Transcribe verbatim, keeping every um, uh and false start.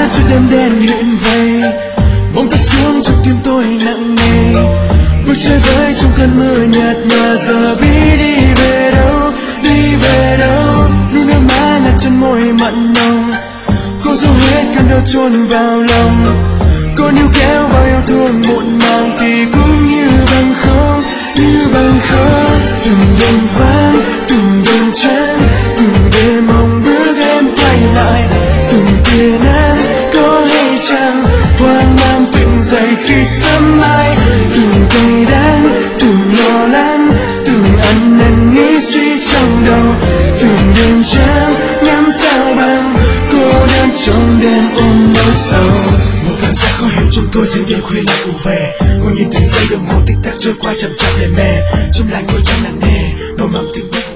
cho đêm đen hiện về, bỗng tắt xuống trong tim tôi nặng nề. Bước chơi với trong cơn mưa nhạt nhòa, giờ biết đi về đâu, đi về đâu. Nụ nước má lạc trên môi mặn nồng, cô dấu hết cơn đau chôn vào lòng. Cô níu kéo bao yêu thương muộn màng thì cũng như bằng không, như bằng không. Từng đêm vắng, từng đêm trắng, từng đêm mong bước em quay lại. Từng tia nắng có hay chăng, hoang mang tỉnh dậy khi sớm mai. Từng cay đắng, từng lo lắng, từng ăn năn nghĩ suy trong đầu. Từng đêm trắng ngắm sao bằng, cô đơn trong đêm ôm nỗi sầu. Một cảm giác khó hiểu trong tôi giữa đêm khuya lại ù về. Ngồi nhìn từng giây đồng hồ tích tắc trôi qua chậm chậm lề mề, trong lành ngồi trong nặng nề, nỗi mầm tình bước